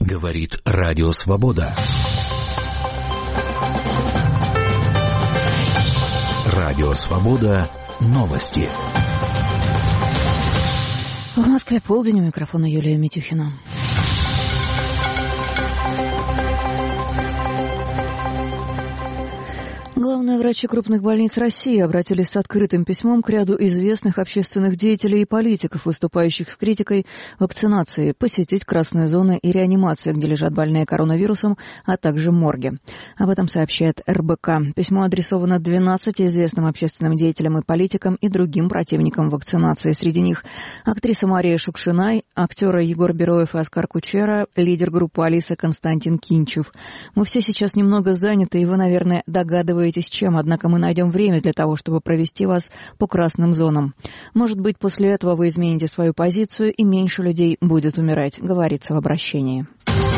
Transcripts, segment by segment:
Говорит Радио Свобода. Радио Свобода. Новости. В Москве полдень, у микрофона Юлия Митюхина. Главные врачи крупных больниц России обратились с открытым письмом к ряду известных общественных деятелей и политиков, выступающих с критикой вакцинации, посетить красные зоны и реанимации, где лежат больные коронавирусом, а также морги. Об этом сообщает РБК. Письмо адресовано 12 известным общественным деятелям и политикам и другим противникам вакцинации. Среди них актриса Мария Шукшина, актеры Егор Бероев и Оскар Кучера, лидер группы Алиса Константин Кинчев. Мы все сейчас немного заняты, и вы, наверное, догадываетесь, чем, однако мы найдем время для того, чтобы провести вас по красным зонам. Может быть, после этого вы измените свою позицию, и меньше людей будет умирать, говорится в обращении.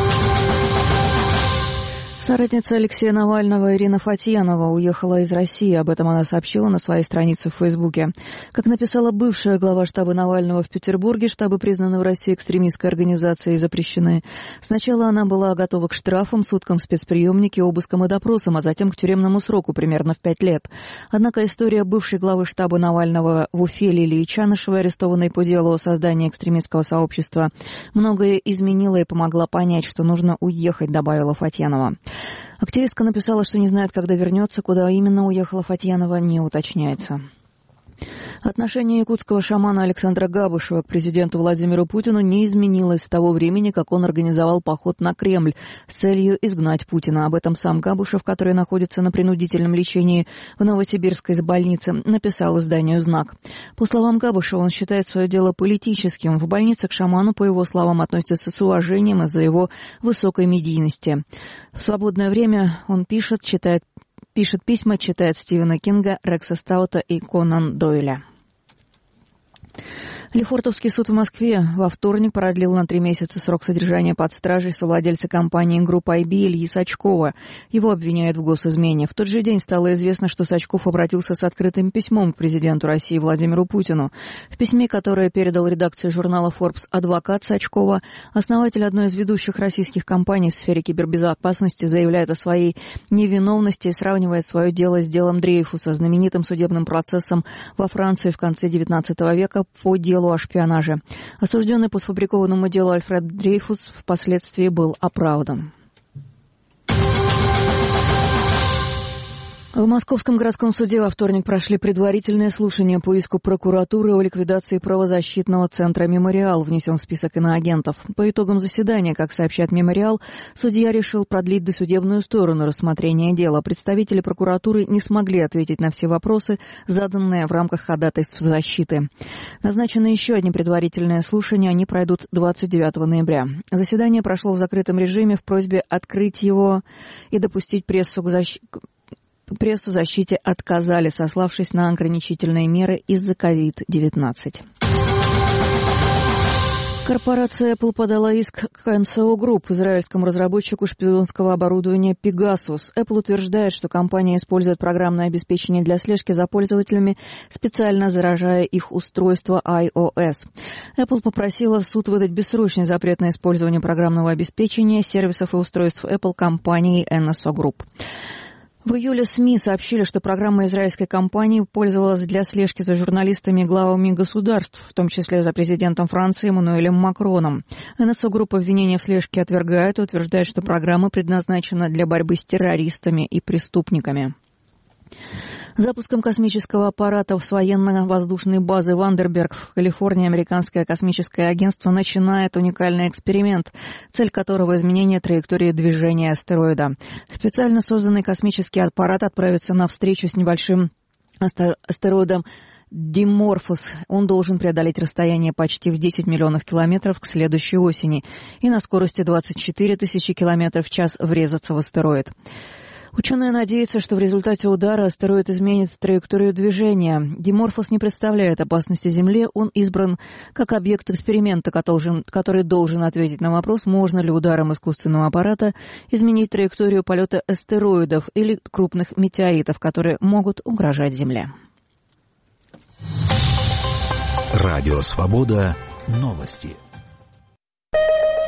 Соратница Алексея Навального Ирина Фатьянова уехала из России. Об этом она сообщила на своей странице в Фейсбуке. Как написала бывшая глава штаба Навального в Петербурге, штабы признаны в России экстремистской организацией и запрещены. Сначала она была готова к штрафам, суткам в спецприемнике, обыскам и допросам, а затем к тюремному сроку примерно в 5 лет. Однако история бывшей главы штаба Навального в Уфе Лилии Чанышевой, арестованной по делу о создании экстремистского сообщества, многое изменила и помогла понять, что нужно уехать, добавила Фатьянова. Активистка написала, что не знает, когда вернется, куда именно уехала Фатьянова, не уточняется. Отношение якутского шамана Александра Габышева к президенту Владимиру Путину не изменилось с того времени, как он организовал поход на Кремль с целью изгнать Путина. Об этом сам Габышев, который находится на принудительном лечении в Новосибирской больнице, написал изданию «Знак». По словам Габышева, он считает свое дело политическим. В больнице к шаману, по его словам, относятся с уважением из-за его высокой медийности. В свободное время он пишет письма, читает Стивена Кинга, Рекса Стаута и Конан Дойля. Лефортовский суд в Москве во вторник продлил на 3 месяца срок содержания под стражей совладельца компании «Группа IB» Ильи Сачкова. Его обвиняют в госизмене. В тот же день стало известно, что Сачков обратился с открытым письмом к президенту России Владимиру Путину. В письме, которое передал редакции журнала Forbes адвокат Сачкова, основатель одной из ведущих российских компаний в сфере кибербезопасности заявляет о своей невиновности и сравнивает свое дело с делом Дрейфуса, знаменитым судебным процессом во Франции в конце XIX века по делу о шпионаже. Осужденный по сфабрикованному делу Альфред Дрейфус впоследствии был оправдан. В Московском городском суде во вторник прошли предварительные слушания по иску прокуратуры о ликвидации правозащитного центра «Мемориал», внесен в список иноагентов. По итогам заседания, как сообщает «Мемориал», судья решил продлить досудебную сторону рассмотрения дела. Представители прокуратуры не смогли ответить на все вопросы, заданные в рамках ходатайств защиты. Назначены еще одни предварительные слушания, они пройдут 29 ноября. Заседание прошло в закрытом режиме, в просьбе открыть его и допустить прессу защите отказали, сославшись на ограничительные меры из-за COVID-19. Корпорация Apple подала иск к NSO Group, израильскому разработчику шпионского оборудования Pegasus. Apple утверждает, что компания использует программное обеспечение для слежки за пользователями, специально заражая их устройство iOS. Apple попросила суд выдать бессрочный запрет на использование программного обеспечения, сервисов и устройств Apple компанией NSO Group. В июле СМИ сообщили, что программа израильской компании пользовалась для слежки за журналистами и главами государств, в том числе за президентом Франции Эммануэлем Макроном. НСО Групп обвинения в слежке отвергает и утверждает, что программа предназначена для борьбы с террористами и преступниками. Запуском космического аппарата с военно-воздушной базы Вандерберг в Калифорнии американское космическое агентство начинает уникальный эксперимент, цель которого изменение траектории движения астероида. Специально созданный космический аппарат отправится на встречу с небольшим астероидом Диморфос. Он должен преодолеть расстояние почти в 10 миллионов километров к следующей осени и на скорости 24 тысячи километров в час врезаться в астероид. Ученые надеются, что в результате удара астероид изменит траекторию движения. Диморфос не представляет опасности Земле, он избран как объект эксперимента, который должен ответить на вопрос, можно ли ударом искусственного аппарата изменить траекторию полета астероидов или крупных метеоритов, которые могут угрожать Земле. Радио Свобода. Новости.